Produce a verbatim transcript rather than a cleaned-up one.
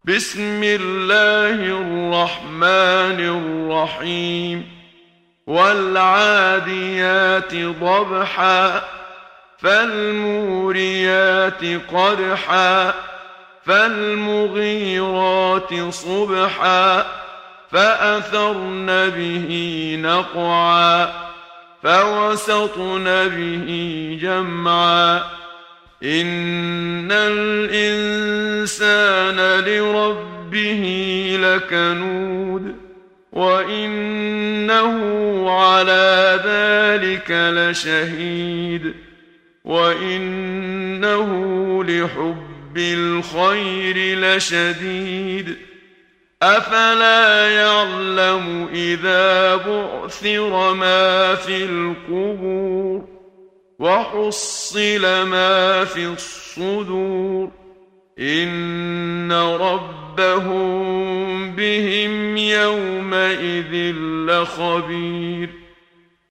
بسم الله الرحمن الرحيم والعاديات ضبحا فالموريات قدحا فالمغيرات صبحا فأثرن به نقعا فوسطن به جمعا إن الإنسان لربه لكنود وإنه على ذلك لشهيد وإنه لحب الخير لشديد أفلا يعلم إذا بعثر ما في القبور وحصل ما في الصدور إن ربهم بهم يومئذ لخبير